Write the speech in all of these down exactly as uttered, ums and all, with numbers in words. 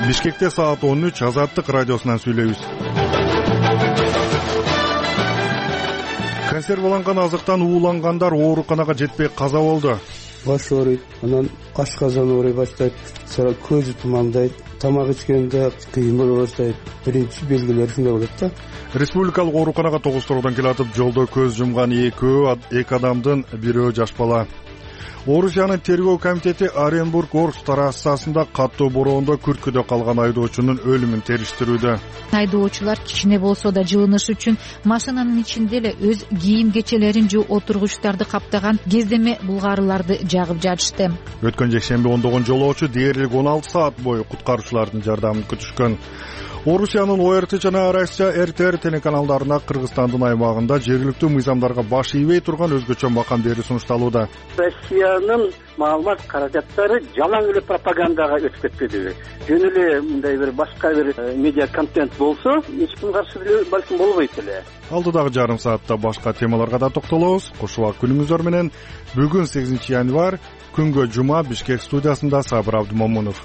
Бишкекте саат он үч, Азаттык радиосунан сүйлөйбүз. Консерваланган азыктан уулангандар ооруканага жетпей каза болду. Баш ооруйт, анан ашказан ооруй баштайт, сара көзү тумандайт, тамак ичкенде кыйын боло баштайт. Биринчи белгилери ушундай болот да. Республикалык ооруканага тогуз-тургудан келатып жолдо көз жумган экөө эки адамдын бирөө жаш бала. Орусиянын тергөө комитети Оренбург-Орск трассасында каттуу бороондо күрткүдө калган айдоочунун өлүмүн териштирүүдө. Айдоочулар кичине болсо да жылыныш үчүн машинанын ичинде эле өз кийим кечелерин жууп отургучтарды каптаган кездеме булгарыларды жагып жатышты. Өткөн жекшемби ондогон жолоочу дээрлик он алты саат бою куткаруучулардын жардамын күтүшкөн. Орусиянын О Р Т жана Россия Р Т Р телеканалдарына Кыргызстандын аймагында жергиликтүү мыйзамдарга баш ийбей турган өзгөчө макам берүү сунушталууда. Россиянын маалымат каражаттары жалаң эле пропагандага өтүп кетпедиби? Жөн эле мындай бир башка бир медиа контент болсо, эч ким каршы деле балким болбойт эле. Алдыдагы жарым саатта башка темаларга да токтолобуз. Кошубак күнүңүздөр менен. Бүгүн сегизинчи январь, күнгө жума, Бишкек студиясында Сабыр Абдымомунов.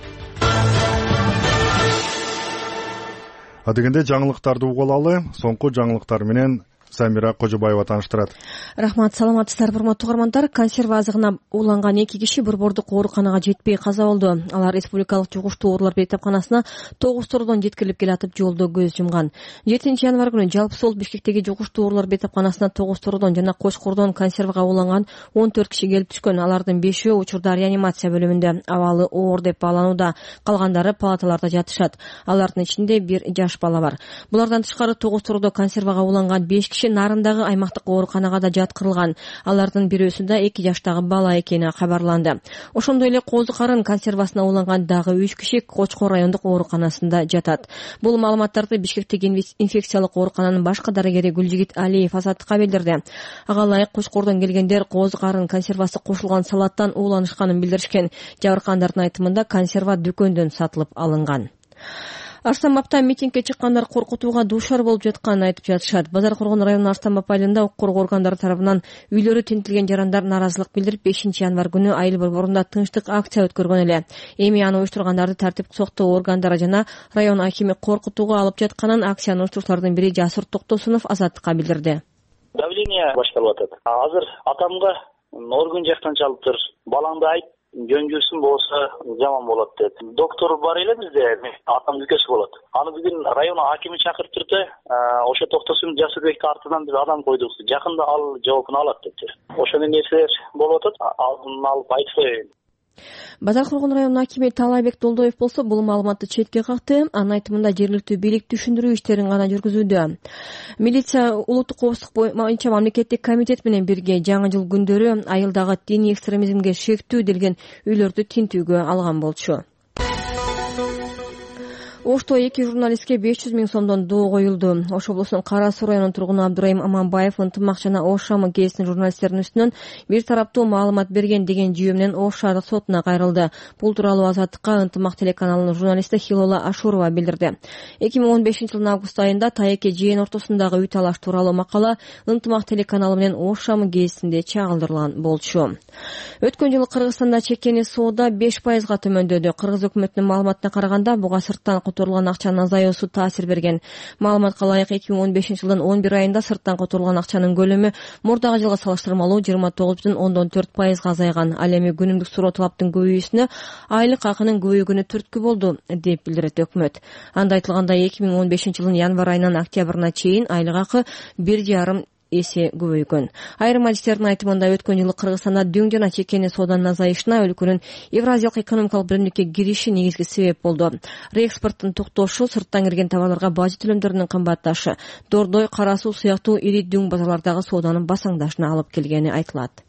Адегенде жаңылыктарды угулалы, соңку жаңылыктар менен Самира Кожобаева тааныштырат. Рахмат, саламатсыздарбы урматтуу угармандар. Консерва азыгына ууланган эки киши Борбордук ооруканага жетпей каза болду. Алар Республикалык жугуштуу оорулар бейтапканасына тогуз тургудан жеткирилип келатып жолдо көз жумган. жетинчи январь күнү жалпы сол Бишкектеги жугуштуу оорулар бейтапканасына тогуз тургудан жана Кочкордон консервага ууланган он төрт киши келип түшкөн. Алардын бешөө учурда реанимация бөлүмүндө абалы оор деп бааланууда. Калгандары палаталарда жатышат. Алардын ичинде бир жаш бала бар. Булардан тышкары тогуз тургудан консервага ууланган беш киши нарындагы аймактык ооруканага да жаткырылган. Алардын бирөөсүндө эки жаштагы бала экени кабарланды. Ошондой эле Козу Карын консервасына ууланган дагы үч киши Кочкор райондук ооруканасында жатат. Бул маалыматтарды Бишкектеги инфекциялык оорукананын башкы дарыгери Гүлжигит Алиев Азаттыкка билдирди. Ага ылайык Кочкордон келгендер Козу Карын консервасы кошулган салаттан ууланышканын билдиришкен. Жабыркандардын айтымында консерва дүкөндөн сатылып алынган. Арстамбапта митингге чыккандар коркутууга дуушар болуп жатканын айтып жатышат. Базар Коргон районунун Арстамбап айылында укук коргоо органдары тарабынан үйлөрү тинтилген жарандар нааразылык билдирип бешинчи январь күнү айыл борборунда тынчтык акция өткөргөн эле. Эми аны уюштургандарды тартиптик соктоо органдары жана район акими коркутууга алып жатканын акцияны уюштуруучулардын бири Жасыр Токтосунов Азаттыкка билдирди. Давление башталып атат. Азыр атамга орган жактан чалыптыр. Балаңды айт, жөн жүрсүн болсо жаман болот деп. Доктор бар эле бизде, атам дүкөсү болот. Аны бүгүн район акими чакыртырды. Ошо Токтосун Жасырбекти артынан биз адам койдук. Жакында ал жоопун алат депти. Ошондой нерселер болуп атат. Алдын алып айтып коеюн. Базар Коргон районунун акими Талайбек Долдоев болсо бул маалыматты четке какты. Анын айтымында жергиликтүү бийлик түшүндүрүү иштерин гана жүргүзүүдө. Милиция улуттук коопсуздук боюнча мамлекеттик комитет менен бирге жаңы жыл күндөрү айылдагы диний экстремизмге шектүү делген үйлөрдү тинтүүгө алган болчу. Ошто эки журналистке беш жүз миң сомдон доо коюлду. Ош облусунун Кара Суу районунун тургуну Абдырайым Аманбаев ынтымак жана Ош шамы гезитинин журналисттеринин үстүнөн бир тараптуу маалымат берген деген жүйө менен Ош шаардык сотуна кайрылды. Бул тууралуу Азаттыкка ынтымак телеканалынын журналисти Хилола Ашурова билдирди. эки миң он бешинчи жылдын август айында Тайеке жээн ортосундагы үй талаш тууралуу макала ынтымак телеканалы менен Ош шамы гезитинде чагылдырылган болчу. Өткөн жылы Кыргызстанда чекени соода беш пайызга төмөндөдү. Кыргыз өкмөтүнүн маалыматына караганда буга сырттан которулган акчанын азаюусу таасир берген. Маалыматка ылайык эки миң он бешинчи жылдын он бир айында сырттан которулган акчанын көлөмү мурдагы жылга салыштырмалуу жыйырма тогуз бүтүн ондон төрт пайызга азайган. Ал эми күнүмдүк суроо талаптын көбөйүүсүнө айлык акынын көбөйгөнү түрткү болду деп билдирет өкмөт. Анда айтылгандай эки миң он бешинчи жылдын январь айынан октябрына чейин айлык акы бир жарым эсе көбөйгөн. Айрым адистердин айтымында өткөн жылы Кыргызстанда дөң жана чекени сооданын азайышына өлкөнүн Евразиялык экономикалык биримдикке кириши негизги себеп болду. Реэкспорттун токтошу, сырттан кирген товарларга бажы төлөмдөрүнүн кымбатташы, Дордой, Кара Суу сыяктуу ири дөң базарлардагы сооданын басаңдашына алып келгени айтылат.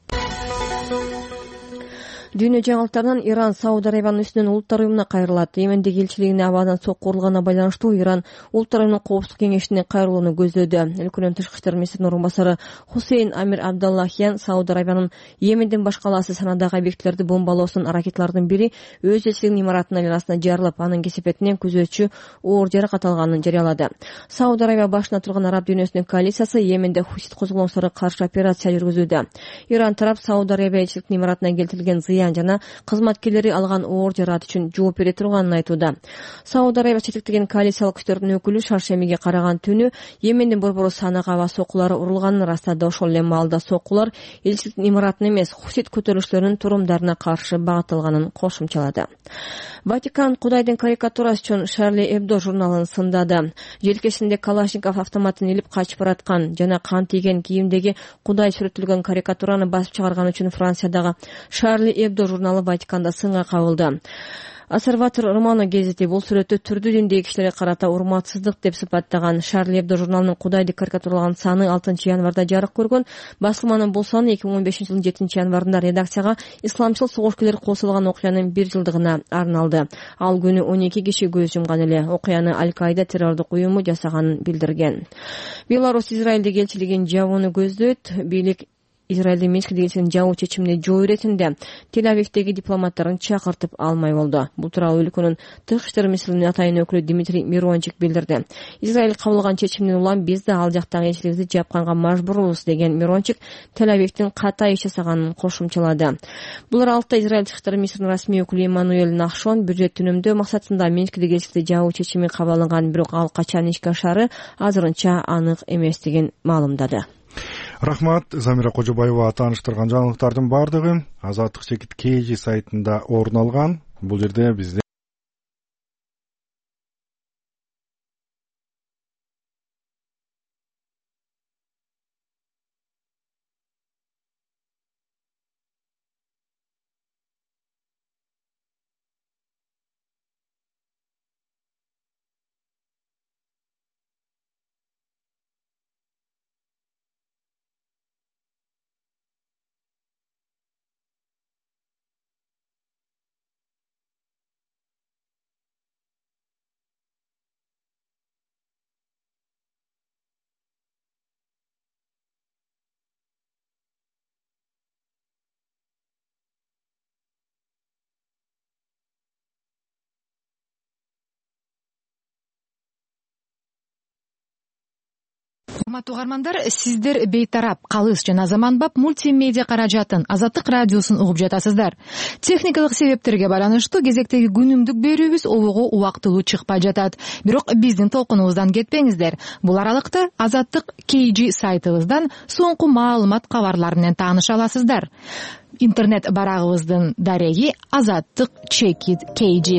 Дүйнө жаңылыктарынан Иран Сауд Арабиянын үстүнөн улуттар уюмуна кайрылат. Йемендеги элчилигине абадан сокку урулганына байланыштуу Иран улуттар уюмунун коопсуздук кеңешине кайрылууну көздөдү. Өлкөнүн тышкы иштер министринин орун басары Хусейн Амир Абдаллахиян Сауд Арабиянын Йемендин баш калаасы санадагы объектилерди бомбалоосунун аракетлердин бири өз элчилигинин имаратынын айланасына жарылып, анын кесепетинен күзөтчү оор жаракат алганын жарыялады. Сауд Арабия башына турган араб дүйнөсүнүн коалициясы Йеменде хусит козголоңчуларга каршы операция жүргүзүүдө. Иран тарап Сауд Арабия элчилигинин имаратына келтирилген зыян Гвардиан жана кызматкерлери алган оор жараат үчүн жооп бере турганын айтууда. Сауд Арабиясы жетектеген коалициялык күчтөрдүн өкүлү шаршембиге караган түнү Йемендин борбору Санага аба соккулары урулганын ырастады. Ошол эле маалда соккулар элчиликтин имаратына эмес, хусит көтөрүлүштөрүнүн турумдарына каршы багытталганын кошумчалады. Ватикан Кудайдын карикатурасы үчүн Шарли Эбдо журналын сындады. Желкесинде Калашников автоматын илип качып бараткан жана кан тийген кийимдеги Кудай сүрөттөлгөн карикатураны басып чыгарган үчүн Франциядагы Шарли Эбдо журналы Ватиканда сынга кабылды. Ассерватор Романо гезити бул сүрөттү түрдүү диндеги кишилерге карата урматсыздык деп сыпаттаган. Шарли Эбдо журналынын Кудайды карикатуралаган саны алтынчы январда жарык көргөн. Басылманын бул саны эки миң он бешинчи жылдын жетинчи январында редакцияга исламчыл согушкерлер кол салган окуянын бир жылдыгына арналды. Ал күнү он эки киши көз жумган эле. Окуяны Аль-Каида террордук уюму жасаганын билдирген. Беларусь Израилдеги элчилигин жабууну көздөйт. Бийлик Израилдин Минск дегенсинин жабуу чечимине жооп иретинде Тель-Авивдеги дипломаттарын чакыртып алмай болду. Бул тууралуу өлкөнүн тышкы иштер министринин атайын өкүлү Дмитрий Мирончик билдирди. Израиль кабыл чечимден улам биз да ал жактагы элчиликти жапканга мажбурбуз деген Мирончик Тель-Авивдин ката иш жасаганын кошумчалады. Бул аралыкта Израиль тышкы иштер министринин расмий өкүлү Эммануэль Нахшон бюджет түнүмдөө максатында Минскдеги элчиликти жабуу чечими кабыл алынган, бирок ал качан ишке ашары азырынча анык эместигин маалымдады. Рахмат, Замира Кожобаева тааныштырган жаңылыктардын бардыгы Азаттык чекит кей жи сайтында орун алган. Бул жерде бизде Урматтуу угармандар, сиздер бейтарап, калыс жана заманбап мультимедиа каражатын Азаттык радиосун угуп жатасыздар. Техникалык себептерге байланыштуу кезектеги күнүмдүк берүүбүз обого убактылуу чыкпай жатат. Бирок биздин толкунубуздан кетпеңиздер. Бул аралыкта Азаттык кей жи сайтыбыздан соңку маалымат кабарлар менен тааныша аласыздар. Интернет барагыбыздын дареги Азаттык чекит кей жи.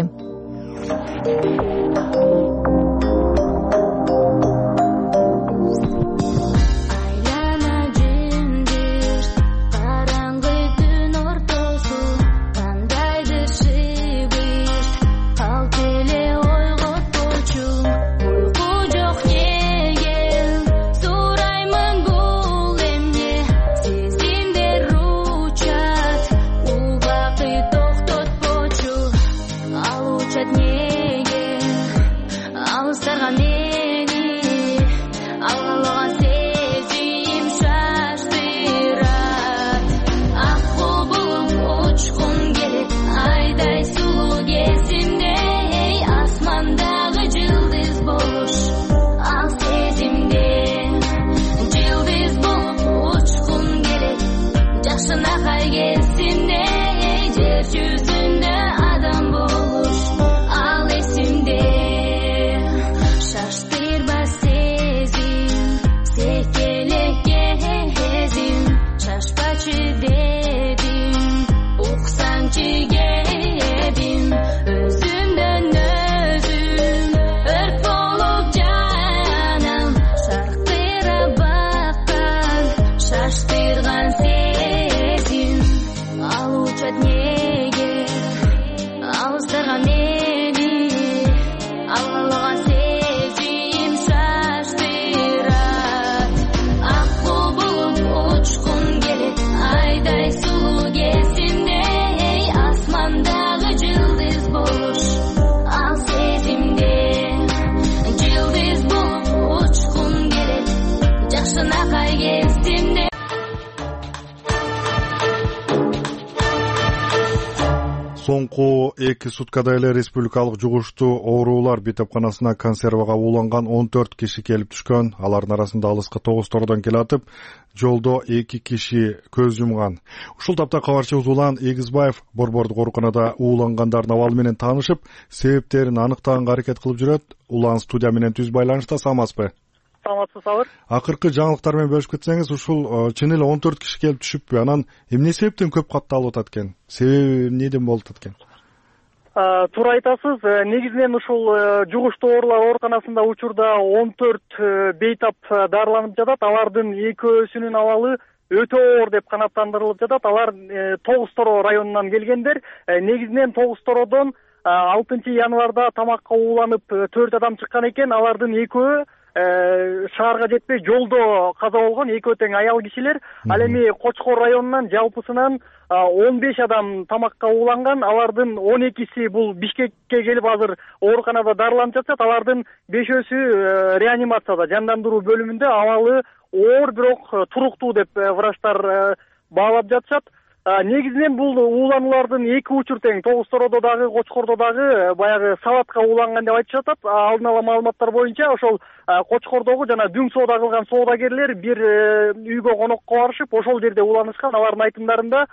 соңку эки суткада эле республикалык жугуштуу оорулар бейтапканасына консервага ууланган он төрт киши келип түшкөн. Алардын арасында алыска тогуз тордон келатып, жолдо эки киши көз жумган. Ушул тапта кабарчыбыз Улан Эгизбаев борбордук ооруканада уулангандардын абалы менен таанышып, себептерин аныктаганга аракет кылып жүрөт. Улан студия менен түз байланышта, саламатсызбы? Саламатсыз, Сабыр. Акыркы жаңылыктар менен бөлүшүп кетсеңиз, ушул чын эле он төрт киши келип түшүппү? Анан эмне себептен көп катталып атат экен? Себеби эмнеден болуп атат экен? Туура айтасыз. Негизинен ушул жугуштуу оорулар ооруканасында учурда он төрт бейтап дарыланып жатат. Алардын экөөсүнүн абалы өтө оор деп канааттандырылып жатат. Алар тогуз торо районунан келгендер. Негизинен тогуз тородон алтынчы январда тамакка ууланып төрт адам чыккан экен. Алардын экөө шаарга жетпей жолдо каза болгон, экөө тең аял кишилер. Ал эми Кочкор районунан жалпысынан он беш адам тамакка ууланган. Алардын он экиси бул Бишкекке келип азыр ооруканада дарыланып жатат. Алардын бешөөсү реанимацияда, жандандыруу бөлүмүндө, абалы оор, бирок туруктуу деп врачтар баалап жатышат. Негизинен бул уулануулардын эки учур тең, тогуз тородо дагы, Кочкордо дагы баягы сабатка ууланган деп айтышып атат. Алдын ала маалыматтар боюнча ошол Кочкордогу жана дүң соода кылган соодагерлер бир үйгө конокко барышып, ошол жерде ууланышкан. Алардын айтымдарында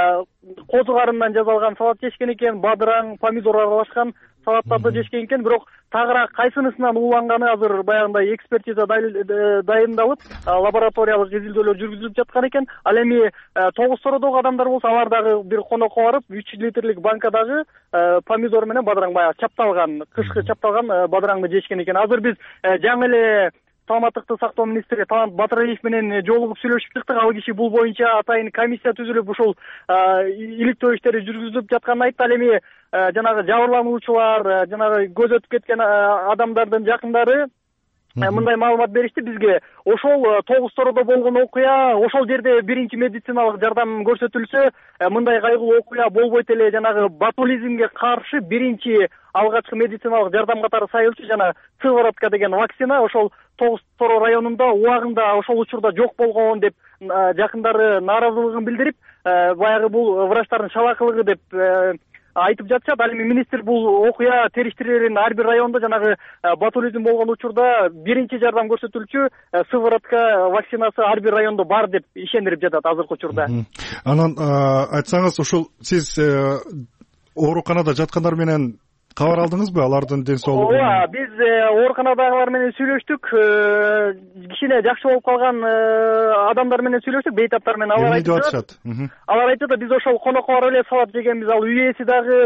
козу карындан жасалган салат жешкен экен, бадыраң, помидор аралашкан салаттарды жешкен экен. Бирок тагыраак кайсынысынан ууланганы азыр баягындай экспертиза дайындалып, лабораториялык изилдөөлөр жүргүзүлүп жаткан экен. Ал эми тогуз тородогу адамдар болсо, алар дагы бир конокко барып, үч литрлик банкадагы помидор менен бадыраң, баягы чапталган, кышкы чапталган бадыраңды жешкен экен. Азыр биз жаңы эле саламаттыкты сактоо министри Талант Батыралиев менен жолугуп сүйлөшүп чыктык. Ал киши бул боюнча атайын комиссия түзүлүп, ушул иликтөө иштери жүргүзүлүп жатканын айтты. Ал эми жанагы жабырлануучулар, жанагы көз өтүп кеткен адамдардын жакындары мындай маалымат беришти бизге. Ошол тогуз тородо болгон окуя, ошол жерде биринчи медициналык жардам көрсөтүлсө, мындай кайгылуу окуя болбойт эле. Жанагы ботулизмге каршы биринчи алгачкы медициналык жардам катары сайылчу жана сыворотка деген вакцина ошол тогуз торо районунда убагында ошол учурда жок болгон деп жакындары нааразылыгын билдирип, баягы бул врачтардын шалакылыгы деп айтып жатышат. Ал эми министр бул окуя териштирерин ар бир райондо жанагы ботулизм болгон учурда биринчи жардам көрсөтүлчү сыворотка вакцинасы ар бир райондо бар деп ишендирип жатат азыркы учурда. Анан айтсаңыз, ушул сиз ооруканада жаткандар менен кабар алдыңызбы, алардын ден соолугу? Ооба, биз ооруканадагылар менен сүйлөштүк. Кичине жакшы болуп калган адамдар менен сүйлөштүк, бейтаптар менен. Алар айтышат. Алар айтышат, биз ошол конокко барып эле салат жегенбиз. Ал үй ээси дагы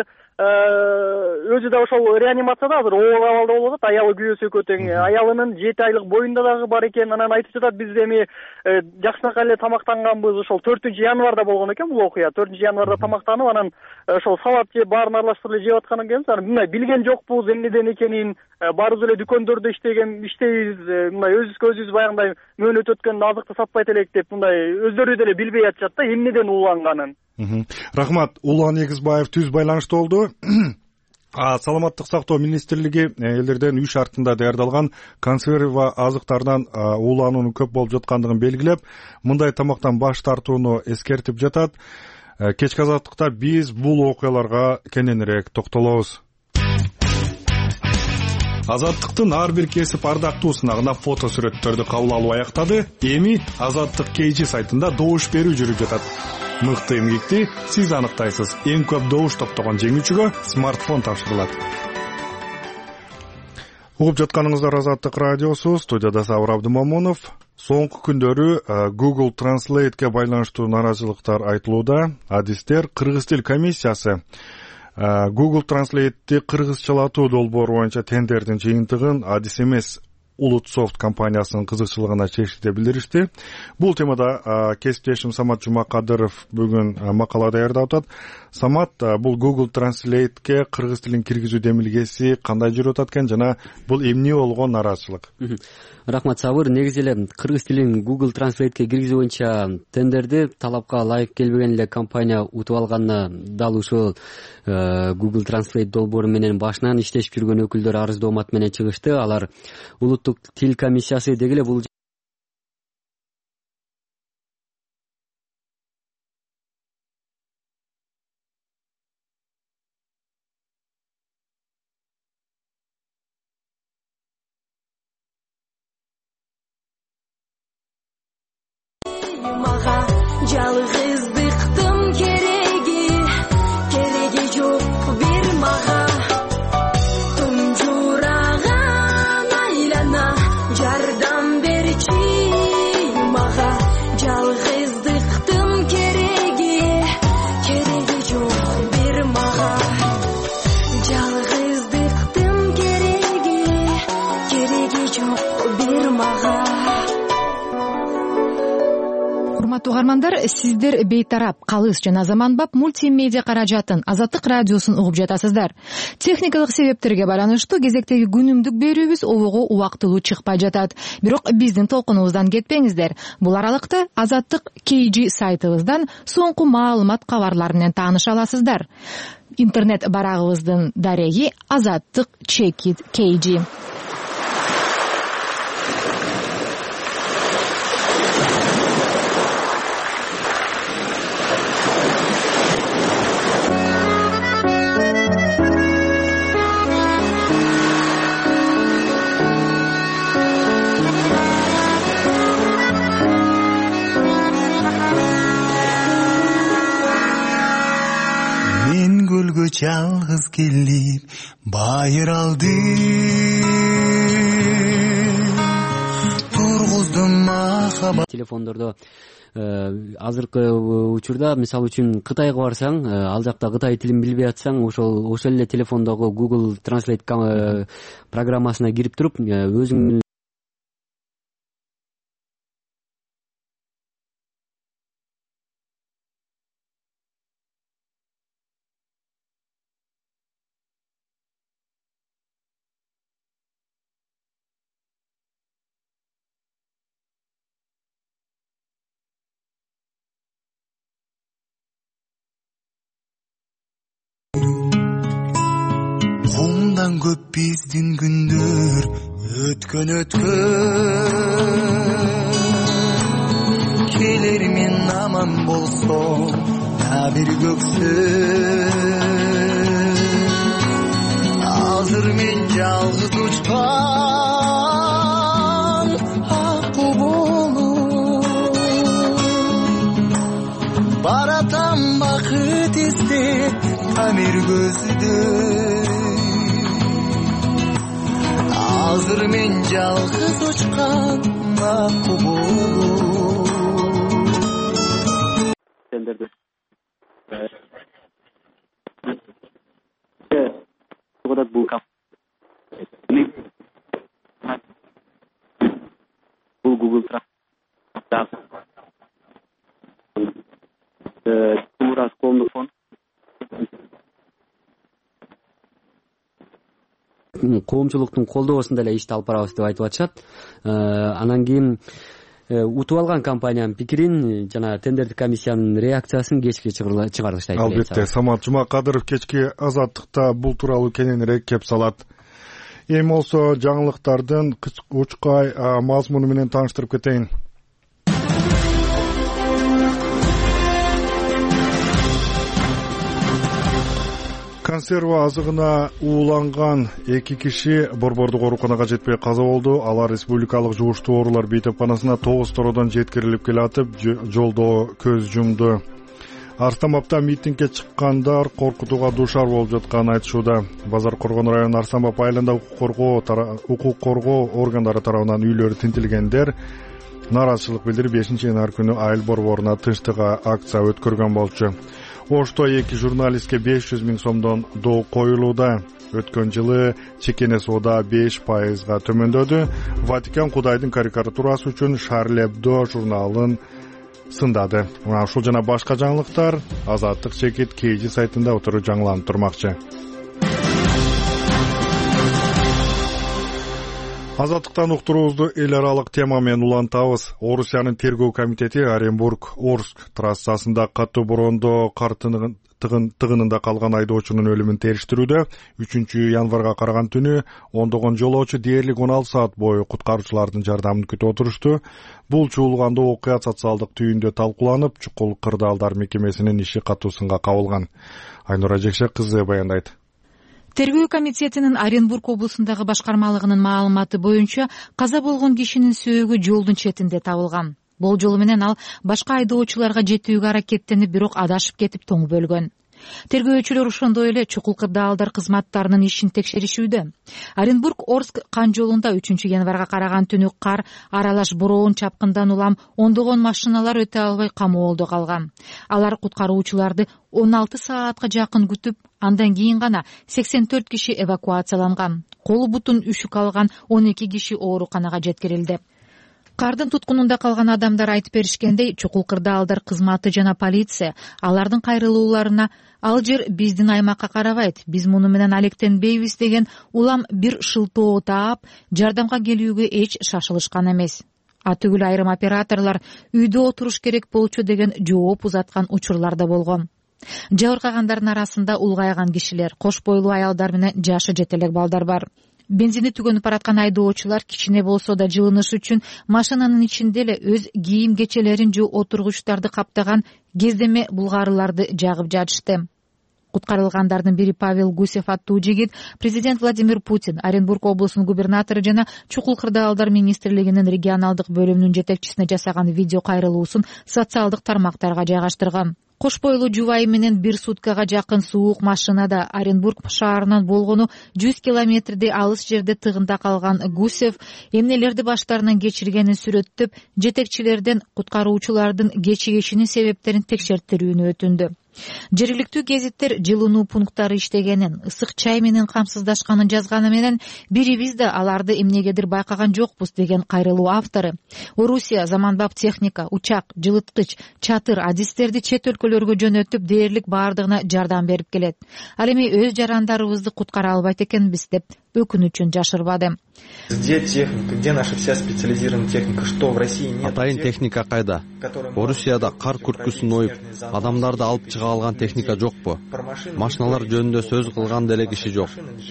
өзү да ошол реанимацияда азыр оор абалда болуп атат. Аялы күйөөсү экөө тең, аялынын жети айлык боюнда дагы бар экен. Анан айтып жатат, биз эми жакшынакай эле тамактанганбыз. Ошол төртүнчү январда болгон экен бул окуя. төртүнчү январда тамактанып, анан ошол салат жеп, баарын аралаштырып эле жеп аткан экенбиз. Анан мындай билген жокпуз эмнеден экенин. Баарыбыз эле дүкөндөрдө иштеген, иштейбиз. Мындай өзүбүзгө өзүбүз баягындай мөөнөт өткөн азыкты сатпайт элек деп, мындай өздөрү деле билбей атышат да эмнеден ууланганын. Рахмат. Улан Эгизбаев түз байланышта болду. Саламаттык сактоо министрлиги элдерден үй шартында даярдалган консерва азыктардан уулануунун көп болуп жаткандыгын белгилеп, мындай тамактан баш тартууну эскертип жатат. Кечки азаттыкта биз бул окуяларга кененирээк токтолобуз. Азаттыктын ар бир кесип ардактуусуна фото сүрөттөрдү кабыл алуу аяктады. Эми Азаттык Кейжи сайтында добуш берүү жүрүп жатат. Мыкты эмгекти сиз аныктайсыз. Эң көп добуш топтогон жеңүүчүгө смартфон тапшырылат. Угуп жатканыңыздар Азаттык радиосу, студияда Сабыр Абдымамунов. Соңку күндөрү Google Translate'ке байланыштуу нааразычылыктар айтылууда. Адистер кыргыз тил комиссиясы Google Translate'ти кыргызчалатуу долбоору боюнча тендердин жыйынтыгын адис эмес Улутсофт компаниясынын кызыкчылыгына чечти деп билдиришти. Бул темада кесиптешим Самат Жумакадыров бүгүн макала даярдап атат. Самат, бул Google Translate'ке кыргыз тилин киргизүү демилгеси кандай жүрүп атат экен жана бул эмне болгон нааразычылык? Рахмат, Сабыр. Негизи эле кыргыз тилин Google Translate'ке киргизүү боюнча тендерди талапка ылайык келбеген эле компания утуп алганына дал ушул Google Translate долбоору менен башынан иштешип жүргөн өкүлдөр арыздоомат менен чыгышты. Алар улуттук тил комиссиясы деги эле бул урматтуу угармандар, сиздер бейтарап, калыс жана заманбап мультимедиа каражатын Азаттык радиосун угуп жатасыздар. Техникалык себептерге байланыштуу кезектеги күнүмдүк берүүбүз обого убактылуу чыкпай жатат. Бирок биздин толкунубуздан кетпеңиздер. Бул аралыкта Азаттык кей джи сайтыбыздан соңку маалымат кабарлар менен тааныша аласыздар. Интернет барагыбыздын дареги Азаттык чекит кей джи. Жалгыз келип байыралды тургуздум махабат. Телефондордо азыркы учурда мисалы үчүн Кытайга барсаң, ал жакта Кытай тилин билбей атсаң, ошол ошол эле телефондогу Google Translate программасына кирип туруп өзүң көп биздин күндөр өткөн өткөн келер мен аман болсом да бир көксөм азыр мен жалгыз учкан акку болуп баратам бакыт издеп тамир көздөй азыр мен жалгыз учкан акку болуп сендерди бул бул Google Translate коомдук фонд коомчулуктун колдоосунда эле ишти алып барабыз деп айтып атышат. Анан кийин утуп алган компаниянын пикирин жана тендердик комиссиянын реакциясын кечке чыгарылыштайт. Албетте, Самат Жумакадыров кечки Азаттыкта бул тууралуу кененирээк кеп салат. Эми болсо жаңылыктардын учкай мазмуну менен тааныштырып кетейин. Консерва азыгына ууланган эки киши Борбордук ооруканага жетпей каза болду. Алар республикалык жугуштуу оорулар бейтапканасына тогуз тоrodон жеткирилип келатып, жолдо көз жумду. Арстамапта митингге чыккандар коркутууга дуушар болуп жатканын айтышууда. Базар Коргон району Арстамап айылында укук коргоо органдары тарабынан үйлөрү тинтилгендер нааразычылык билдирип бешинчи январь күнү айыл борборуна тынчтык акция өткөргөн болчу. Ошто эки журналистке беш жүз миң сомдон доо коюлууда. Өткөн жылы чекене соода беш пайызга төмөндөдү. Ватикан Кудайдын карикатурасы үчүн Шарль Эбдо журналын сындады. Ушул жана башка жаңылыктар Азаттык чекит кей джи сайтында отуру жаңыланып турмакчы. Азаттыктан уктуруубузду эл аралык тема менен улантабыз. Орусиянын тергөө комитети Оренбург-Орск трассасында катуу бороондо кар тыгынында калган айдоочунун өлүмүн териштирүүдө. үчүнчү январга караган түнү ондогон жолоочу дээрлик он алты саат бою куткаруучулардын жардамын күтүп отурушту. Бул чуулганда окуя социалдык түйүндө талкууланып, чукул кырдаалдар мекемесинин иши катуу сынга кабылган. Айнура Жекшек кызы баяндайт. Тергөө комитетинин Оренбург облусундагы башкармалыгынын маалыматы боюнча каза болгон кишинин сөөгү жолдун четинде табылган. Болжолу менен ал башка айдоочуларга жетүүгө аракеттенип, бирок адашып кетип тоңуп өлгөн. Тергөөчүлөр ошондой эле чукул кырдаалдар кызматтарынын ишин текшеришүүдө. Оренбург-Орск кан жолунда үчүнчү январга караган түнү кар аралаш бороон чапкындан улам ондогон машиналар өтө албай камоолдо калган. Алар куткаруучуларды он алты саатка жакын күтүп, андан кийин гана сексен төрт киши эвакуацияланган. Колу бутун үшүк алган он эки киши ооруканага жеткирилди. Кардын туткунунда калган адамдар айтып беришкендей, чукул кырдаалдар кызматы жана полиция алардын кайрылууларына ал жер биздин аймакка карабайт, биз муну менен алектенбейбиз деген улам бир шылтоо таап, жардамга келүүгө эч шашылышкан эмес. Атүгүл айрым операторлор үйдө отуруш керек болчу деген жооп узаткан учурлар да болгон. Жабыркагандардын арасында улгайган кишилер, кош бойлуу аялдар менен жашы жете элек балдар бар. Бензини түгөнүп бараткан айдоочулар кичине болсо да жылыныш үчүн машинанын ичинде эле өз кийим кечелерин же отургучтарды каптаган кездеме булгарыларды жагып жатышты. Куткарылгандардын бири Павел Гусев аттуу жигит президент Владимир Путин, Оренбург облусунун губернатору жана чукул кырдаалдар министрлигинин регионалдык бөлүмүнүн жетекчисине жасаган видео кайрылуусун социалдык тармактарга жайгаштырган. Кош бойлуу жубайы менен бир суткага жакын суук машинада Оренбург шаарынан болгону жүз километрдей алыс жерде тыгында калган Гусев эмнелерди баштарынан кечиргенин сүрөттөп, жетекчилерден куткаруучулардын кечигишинин себептерин текшертирүүнү өтүндү. Жергиликтүү гезиттер жылынуу пункттары иштегенин, ысык чай менен камсыздашканын жазганы менен бирибиз да аларды эмнегедир байкаган жокпуз деген кайрылуу автору. Орусия заманбап техника, учак, жылыткыч, чатыр, адистерди чет өлкөлөргө жөнөтүп, дээрлик баардыгына жардам берип келет. Ал эми өз жарандарыбызды куткара албайт экенбиз деп өкүнүчүн жашырбады. Где техника? Где наша вся специализированная техника? Что в России нет? Атайын техника кайда? Орусияда кар күркүсүн оюп, адамдарды алып чыга алган техника жокпу? Машиналар жөнүндө сөз кылган деле киши жок.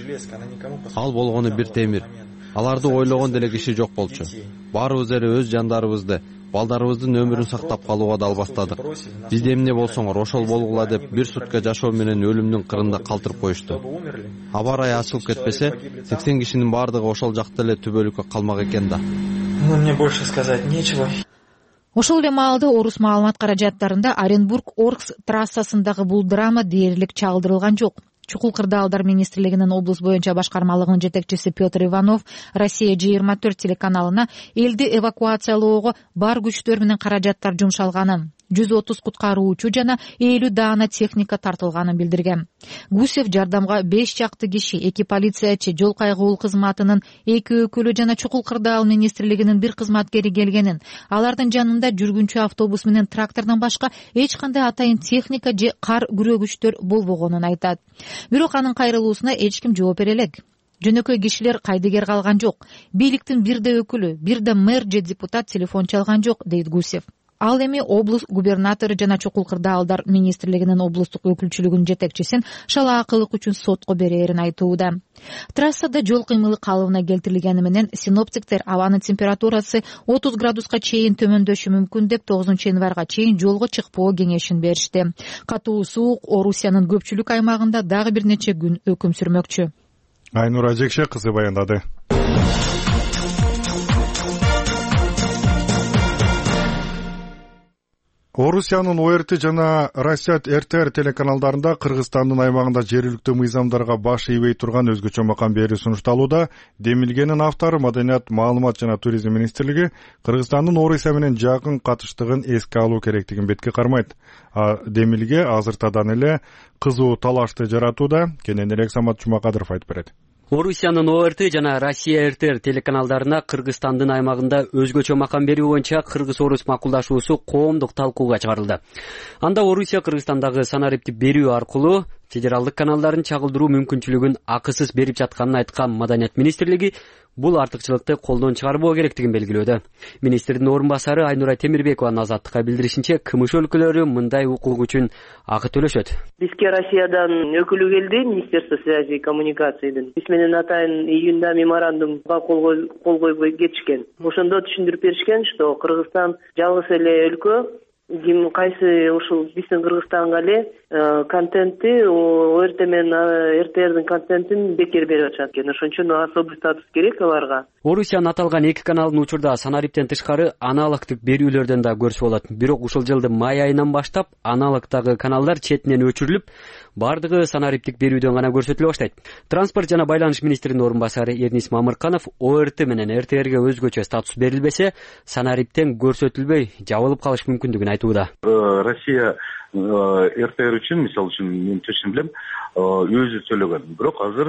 Ал болгону бир темир. Аларды ойлогон деле киши жок болчу. Баарыбыз эле өз жандарыбызды, балдарыбыздын өмүрүн сактап калууга дал бастадык. Бизде эмне болсоңор ошол болгула деп бир сутка жашоо менен өлүмдүн кырында калтырып коюшту. Аба ырайы ачылып кетпесе, сексен кишинин баардыгы ошол жакта эле түбөлүккө калмак экен да. Ну, мне больше сказать нечего. Ошол эле маалда Орус маалымат каражаттарында Оренбург-Орск трассасындагы бул драма дээрлик чагылдырылган жок. Чукул кырдаалдар министрлигинин облус боюнча башкармалыгынын жетекчиси Петр Иванов Россия жыйырма төрт телеканалына элди эвакуациялоого бар күчтөр менен каражаттар жумшалганын, жүз отуз куткаруучу жана элүү даана техника тартылганын билдирген. Гусев жардамга беш чакты киши, эки полициячы, жол кайгуул кызматынын эки өкүлү жана чукул кырдаал министрлигинин бир кызматкери келгенин, алардын жанында жүргүнчү автобус менен трактордон башка эч кандай атайын техника же кар күрөгүчтөр болбогонун айтат. Бирок анын кайрылуусуна эч ким жооп бере элек. Жөнөкөй кишилер кайдыгер калган жок. Бийликтин бир да өкүлү, бир да мэр же депутат телефон чалган жок, дейт Гусев. Ал эми облус губернатору жана чукул кырдаалдар министрлигинин облустук өкүлчүлүгүнүн жетекчисин шалаакылык үчүн сотко берээрин айтууда. Трассада жол кыймылы калыбына келтирилгени менен синоптиктер абанын температурасы отуз градуска чейин төмөндөшү мүмкүн деп тогузунчу январга чейин жолго чыкпоо кеңешин беришти. Катуу суук Орусиянын көпчүлүк аймагында дагы бир нече күн өкүм сүрмөкчү. Айнура Жекше кызы баяндады. Орусиянын О Р Т жана Россия Р Т Р телеканалдарында Кыргызстандын аймагында жергиликтүү мыйзамдарга баш ийбей турган өзгөчө макам берүү сунушталууда. Демилгенин автору Маданият, маалымат жана туризм министрлиги Кыргызстандын Орусия менен жакын катыштыгын эске алуу керектигин бетке кармайт. А Демилге азыртадан эле кызуу талашты жаратууда. Кенен элек Самат Жумакадыров айтып берет. Орусиянын О Р Т жана Россия Р Т Р телеканалдарына Кыргызстандын аймагында өзгөчө макам берүү боюнча Кыргыз-Орус макулдашуусу коомдук талкууга чыгарылды. Анда Орусия Кыргызстандагы санариптик берүү аркылуу федералдык каналдарын чагылдыруу мүмкүнчүлүгүн акысыз берип жатканын айткан Маданият министрлиги бул артыкчылыкты колдон чыгарбоо керектигин белгилөөдө. Министрдин орун басары Айнура Темирбекованын Азаттыкка билдиришинче, кымыш өлкөлөрү мындай укук үчүн акы төлөшөт. Бизге Россиядан өкүлү келди, Министерство связи и коммуникациядан. Биз менен атайын июнда меморандумга кол койбой кетишкен. Ошондо түшүндүрүп беришкен, что Кыргызстан жалгыз эле өлкө, ким кайсы ушул биздин Кыргызстанга эле контентти О Р Т менен Р Т Рдин контентин бекер берип атышат экен. Ошон үчүн особый статус керек аларга. Орусиянын аталган эки каналдын учурда санариптен тышкары аналогтук берүүлөрдөн да көрсө болот. Бирок ушул жылдын май айынан баштап аналогтагы каналдар четинен өчүрүлүп, бардыгы санариптик берүүдөн гана көрсөтүлө баштайт. Транспорт жана байланыш министринин орун басары Эрнис Мамырканов О Р Т менен Р Т Рге өзгөчө статус берилбесе, санариптен көрсөтүлбөй жабылып калыш мүмкүндүгүн айтууда. Россия Р Т Р үчүн, мисалы үчүн мен чечим билем, өзү төлөгөн. Бирок азыр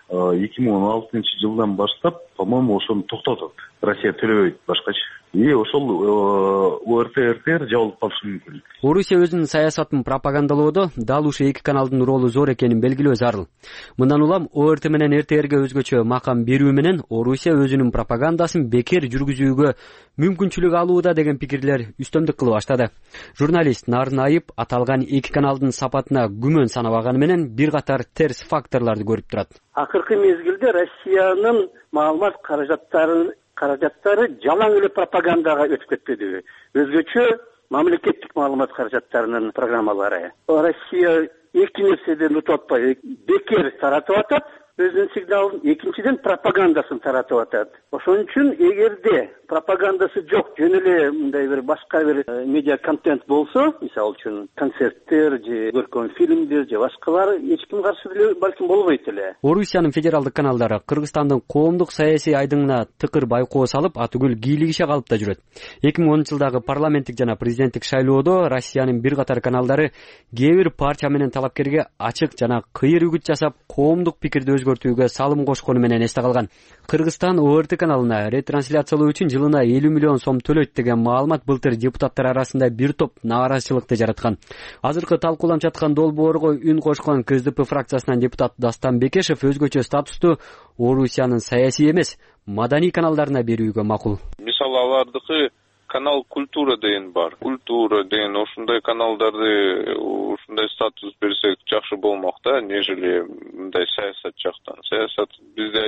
эки миң он алтынчы жылдан баштап, по-моему, ошону токтотот. Россия төлөбөйт башкачы. И ошол ОРТ, РТР жабылып калышы мүмкүн. Орусия өзүнүн саясатын пропагандалоодо дал ушул эки каналдын ролу зор экенин белгилөө зарыл. Мындан улам ОРТ менен РТРге өзгөчө макам берүү менен Орусия өзүнүн пропагандасын бекер жүргүзүүгө мүмкүнчүлүк алууда деген пикирлер үстөмдүк кылып баштады. Журналист Нарын Айып аталган эки каналдын сапатына күмөн санабаганы менен бир катар терс факторлорду көрүп турат. Акыркы мезгилде Россиянын маалымат каражаттары каражаттары жалаң эле пропагандага өтүп кетпедиби? Өзгөчө мамлекеттик маалымат каражаттарынын программалары. Россия эки нерседен утуп атпайбы, бекер таратып атат өзүнүн сигналын, экинчиден пропагандасын таратып атат. Ошон үчүн эгерде пропагандасы жок, жөн эле мындай бир башка бир медиа контент болсо, мисалы үчүн концерттер же көркөм фильмдер же башкалар, эч ким каршы деле балким болбойт эле. Орусиянын федералдык каналдары Кыргызстандын коомдук саясий айдыңына тыкыр байкоо салып, атүгүл кийлигише калып да жүрөт. эки миң онунчу жылдагы парламенттик жана президенттик шайлоодо Россиянын бир катар каналдары кээ бир партия менен талапкерге ачык жана кыйыр үгүт жасап, коомдук пикирди өзгөртүүгө салым кошкону менен эсте калган. Кыргызстан ОРТ каналына ретрансляциялоо үчүн жылына элүү миллион сом төлөйт деген маалымат былтыр депутаттар арасында бир топ нааразычылыкты жараткан. Азыркы талкууланып жаткан долбоорго үн кошкон КСДП фракциясынан депутат Дастан Бекешев өзгөчө статусту Орусиянын саясий эмес, маданий каналдарына берүүгө макул. Мисалы алардыкы канал культура деген бар. Культура деген ушундай каналдарды ушундай статус берсек жакшы болмок да, нежели мындай саясат жактан. Саясат бизде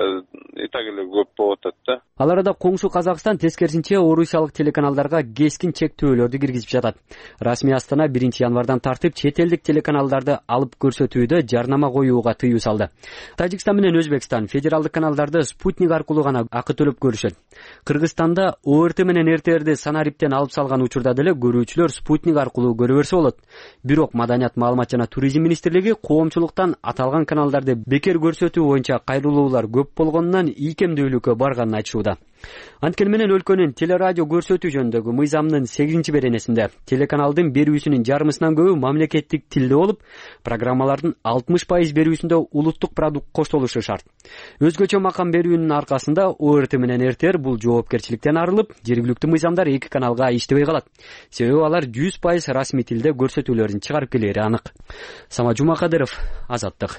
и так эле көп болуп атат да. Ал арада коңшу Казакстан тескерисинче орусиялык телеканалдарга кескин чектөөлөрдү киргизип жатат. Расмий Астана биринчи январдан тартып чет элдик телеканалдарды алып көрсөтүүдө жарнама коюуга тыюу салды. Тажикстан менен Өзбекстан федералдык каналдарды спутник аркылуу гана акы төлөп көрүшөт. Кыргызстанда ОРТ менен РТРди санариптен алып салган учурда деле көрүүчүлөр спутник аркылуу көрө берсе болот. Бирок Маданият, маалымат жана туризм министрлиги коомчулуктан аталган каналдарды бекер көрсөтүү боюнча кайрылуулар көп болгонунан ийкемдүүлүккө барганын айтышууда. Анткени менен өлкөнүн телерадио көрсөтүү жөнүндөгү мыйзамдын сегизинчи беренесинде телеканалдын берүүсүнүн жарымысынан көбү мамлекеттик тилде болуп, программалардын алтымыш пайыз берүүсүндө улуттук продукт коштолушу шарт. Өзгөчө макам берүүнүн аркасында ОРТ менен РТР бул жоопкерчиликтен арылып, жергиликтүү мыйзамдар эки каналга иштебей калат. Себеби алар жүз пайыз расмий тилде көрсөтүүлөрүн чыгарып келери анык. Сама Жумакадыров, Азаттык.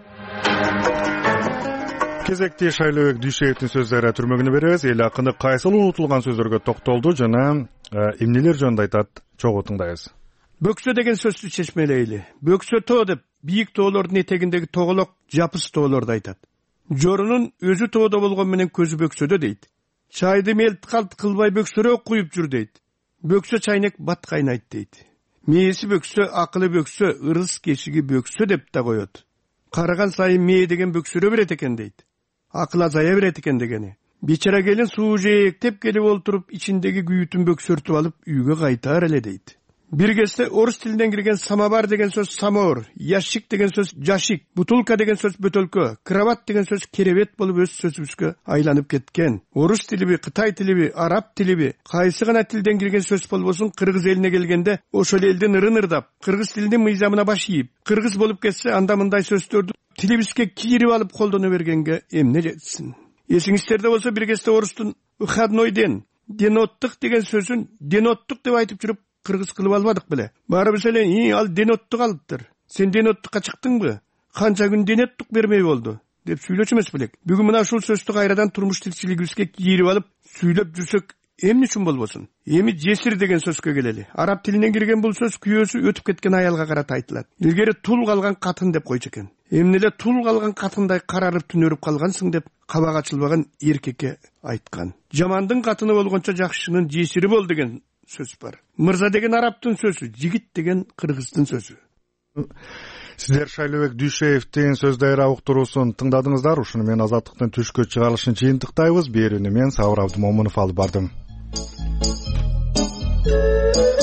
Кезекти Шайлообек Дүйшеевдин сөздөрү түрмөгүнө беребиз. Эл акыны кайсыл унутулган сөздөргө токтолду жана эмнелер жөнүндө айтат, чогуу тыңдайбыз. Бөксө деген сөздү чечмелейли. Бөксө тоо деп бийик тоолордун этегиндеги тоголок жапыс тоолорду айтат. Жорунун өзү тоодо болгон менен көзү бөксөдө дейт. Чайды мелт калт кылбай бөксөрөөк куюп жүр дейт. Бөксө чайнек бат кайнайт дейт. Мээси бөксө, акылы бөксө, ырыс кешиги бөксө деп да коет. Караган сайын мээ деген бөксөрө берет экен дейт. Акыл азая берет экен дегени. Бечара келин суу жээктеп келип олтуруп, ичиндеги күйүтүн бөксөртүп алып, үйгө кайтаар эле дейт. Бир кезде орус тилинен кирген самовар деген сөз самоор, ящик деген сөз жашик, бутылка деген сөз бөтөлкө, кроват деген сөз керебет болуп өз сөзүбүзгө айланып кеткен. Орус тилиби, Кытай тилиби, араб тилиби, кайсы гана тилден кирген сөз болбосун, кыргыз элине келгенде ошол элдин ырын ырдап, кыргыз тилинин мыйзамына баш ийип, кыргыз болуп кетсе, анда мындай сөздөрдү тилибизге кирип алып колдоно бергенге эмне жетсин. Эсиңиздерде болсо бир кезде орустун выходной ден, деноттук деген сөзүн деноттук деп айтып жүрүп кыргыз кылып албадык беле. Баарыбыз эле, "И, ал деноттук алыптыр. Сен деноттукка чыктыңбы? Канча күн деноттук бермей болду?" деп сүйлөчү эмес белек. Бүгүн мына ушул сөздү кайрадан турмуш тилчилигибизге кийирип алып сүйлөп жүрсөк, эмне үчүн болбосун? Эми жесир деген сөзгө келели. Араб тилинен кирген бул сөз күйөөсү өтүп кеткен аялга карата айтылат. Илгери тул калган катын деп койчу экен. Эмне эле тул калган катындай карарып түнөрүп калгансың деп кабак ачылбаган эркекке айткан. Жамандын катыны болгончо жакшынын жесири бол деген сөз бар. Мырза деген арабтын сөзү, жигит деген кыргыздын сөзү. Сиздер Шайлообек Дүйшеевдин сөз дайра уктуруусун тыңдадыңыздар. Ушуну менен Азаттыктын түшкө чыгарылышын жыйынтыктайбыз. Берүүнү мен Сабыр Абдымомунов алып бардым.